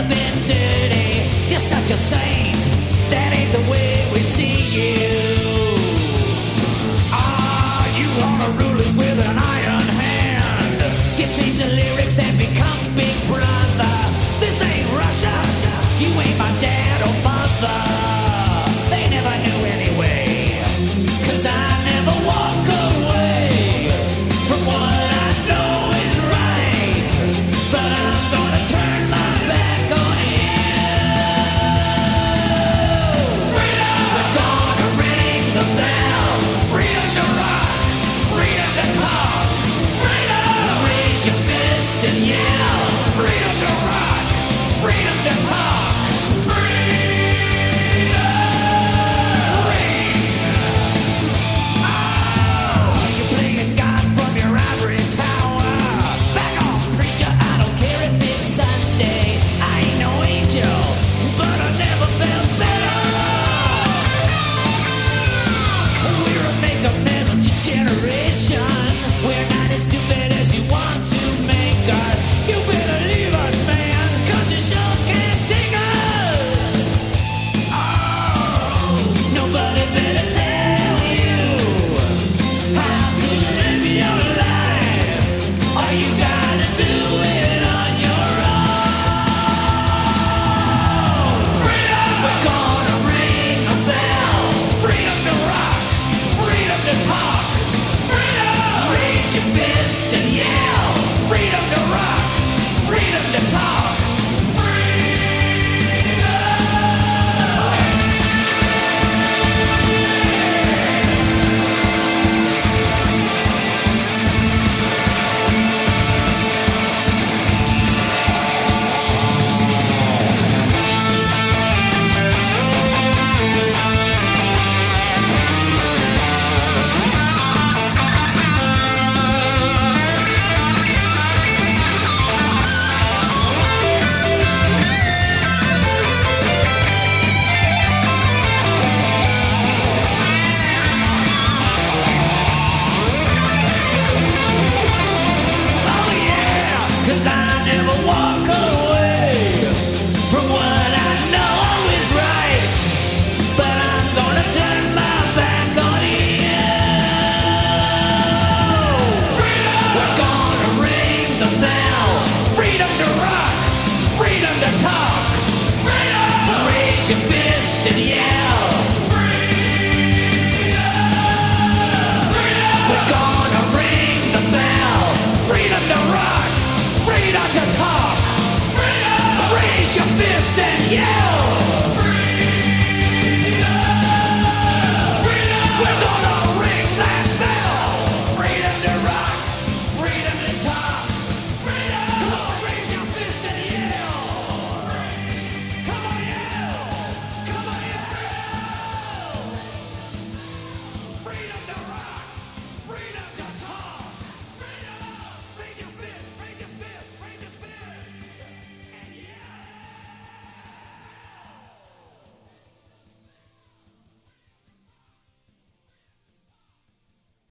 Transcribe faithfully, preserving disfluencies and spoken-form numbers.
never been dirty. You're such a saint. That ain't the way we see you. Ah, you wanna rule us with an iron hand. You change the lyrics and become Big Brother. This ain't Russia. You ain't my dad or mother. They never knew anyway. 'Cause I never walk away from what I know is right. But I'm gonna turn my back on you. Freedom! We're gonna ring the bell. Freedom to rock. Freedom to talk. Freedom! Raise your fist and yell. Freedom to rock. Freedom to talk. Yeah!